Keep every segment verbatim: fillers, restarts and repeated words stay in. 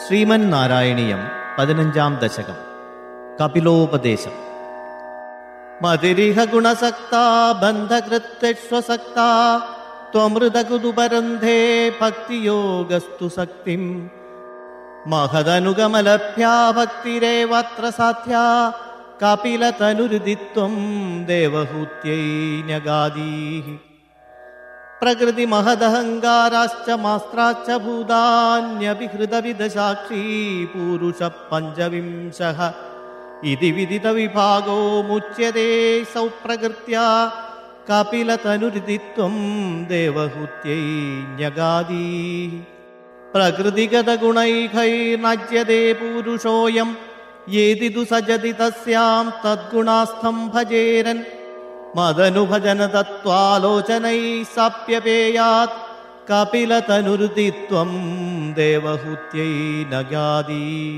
ശ്രീമന്നാരായണീയം പതിനഞ്ചാം ദശകം. കപിലോപദേശം. മതിരിഹ ഗുണസക്താ ബന്ധകൃത്യശ്വസക്താ ത്വമൃതകുതുപരന്ധേ ഭക്തിയോഗസ്തു സക്തിം മഹദനുഗമലഭ്യാ ഭക്തിരേവത്ര സാധ്യാ കപിലതനുരുദിത്വം ദേവഹൂത്യൈ ന്യഗാദീഃ. പ്രകൃതി മഹദഹങ്കാരാശ്ച മാസ്ത്രാശ്ച ഭൂതാന്യഭിഹൃതവിദശാക്ഷീ പൂരുഷ പഞ്ചവിംശഃ ഇതി വിദിത വിഭാഗോ മുച്യതേ സൗ പ്രകൃത്യാ കപിലതനുരുദിത്വം ദേവഹൂത്യൈ ന്യഗാദീഃ. പ്രകൃതിഗത ഗുണൈകൈർനജ്യതേ പൂരുഷോയം യേതിദു സജതി തസ്യാം തദ്ഗുണാസ്ഥം ഭജേരൻ മദനുഭജന തത്വാലോചനൈ സാപ്യപേയാത് കപിലതനുരുദിത്വം ദേവഹൂത്യൈ നഗാദീഃ.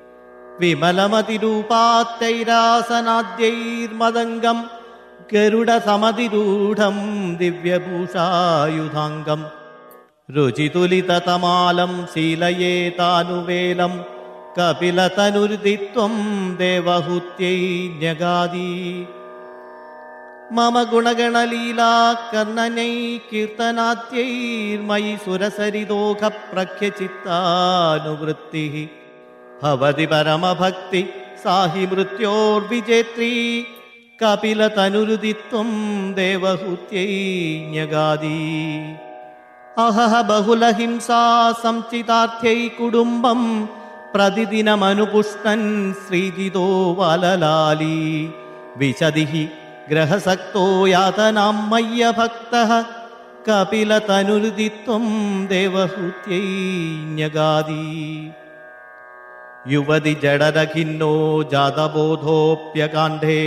വിമലമതിരൂപാത്തൈരാസനാദ്യൈർമദംഗം ഗരുഡസമതിരൂഢം ദിവ്യഭൂഷായുധാംഗം രുചിതുലിതതമാലം ശീലയേതാനുവേലം കപിലതനുരുദിത്വം ദേവഹൂത്യൈ ന്യഗാദീഃ. മമ ഗുണഗണലീലാ കർണനൈ കീർത്തനാദ്യൈർമയി സുരസരിതോഘ പ്രഖ്യചിത്താനുവൃത്തിഃ ഭവതി പരമഭക്തി സാഹി മൃത്യോർവിജേത്രീ കപിലതനുരുദിത്വം ദേവഹൂത്യൈ ന്യഗാദീഃ. അഹഹ ബഹുലഹിംസാ സംചിതാർത്ഥ്യൈ കുടുംബം പ്രതിദിനമനുപുഷ്ണൻ ശ്രീജിതോ വലലാലീ വിശദിഃ ഗ്രഹസക്തോ യാതനാം മയ്യഭക്തഃ കപിലതനുരുദിത്വം ദേവഹൂത്യൈ ന്യഗാദീഃ. യുവതി ജഡരഖിന്നോ ജാതബോധോപ്യകാണ്ഡേ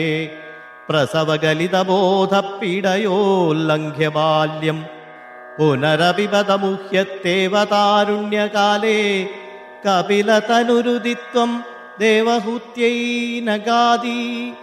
പ്രസവഗലിതബോധപീഡയോല്ലംഘ്യ ബാല്യം പുനരപിപതമുഹ്യത്തേവ താരുണ്യകാലേ കപിലതനുരുദിത്വം ദേവഹൂത്യൈ നഗാദീഃ.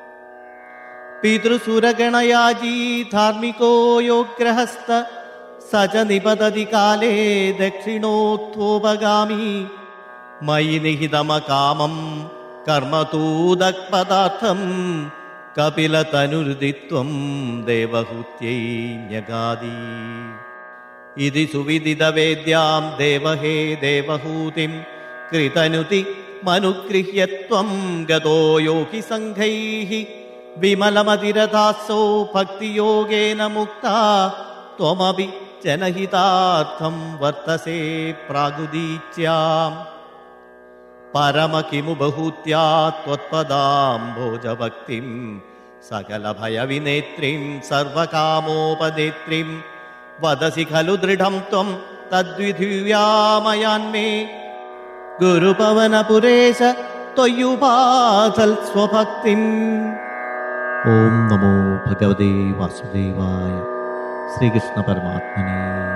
പിതൃസുരഗണയാജീ ധാർമ്മികോ യോഗ്രഹസ്ഥ സ ച നിപതതി കാലേ ദക്ഷിണോത്ഥോപഗാമി മയി നിഹിതമകാമം കർമ്മതൂദക്പദാർത്ഥം കപിലതനുരുദിത്വം ദേവഹൂത്യൈ ന്യഗാദീഃ. ഇതി സുവിദിതവേദ്യാം ദേവഹേ ദേവഹൂതിം കൃതനുതി മനുഗൃഹ്യത്വം ഗതോ യോഗി സംഘൈഃ വിമലമതിരഥാസോ ഭക്തിയോഗേന മുക്താ ത്വമപി ജനഹിതാർത്ഥം വർത്തസേ പ്രാഗുദീച്യാം. പരമകിമു ബഹൂത്യാ ത്വത്പദാംഭോജഭക്തിം സകലഭയവിനേത്രീം സർവകാമോപദേത്രീം വദസി ഖലു ദൃഢം ത്വം തദ്വിധുയാമയാന്മേ ഗുരുപവനപുരേശ ത്വയ്യുപാധൽ സ്വഭക്തിം. ഓം നമോ ഭഗവതേ വാസുദേവായ. ശ്രീകൃഷ്ണ പരമാത്മനേ